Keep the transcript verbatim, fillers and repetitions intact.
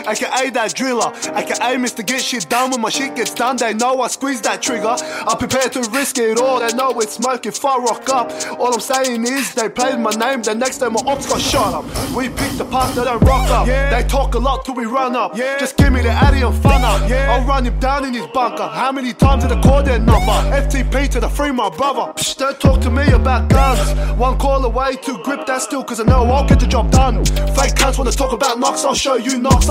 aka that driller, aka Mister Get Shit Done. When my shit gets done, they know I squeeze that trigger. I'm prepared to risk it all, they know it's smoke if I rock up. All I'm saying is they played my name, the next day my ops got shot up. We pick the parts, they don't rock up. Yeah. They talk a lot till we run up. Yeah. Just give me the addy and fun up. Yeah. I'll run him down in his bunker. How many times did I call their number? F T P to the free my brother. Psh, don't talk to me about guns. One call away to grip that still, cause I know I'll get the job done. Fake cunts wanna talk about knocks, I'll show you knocks.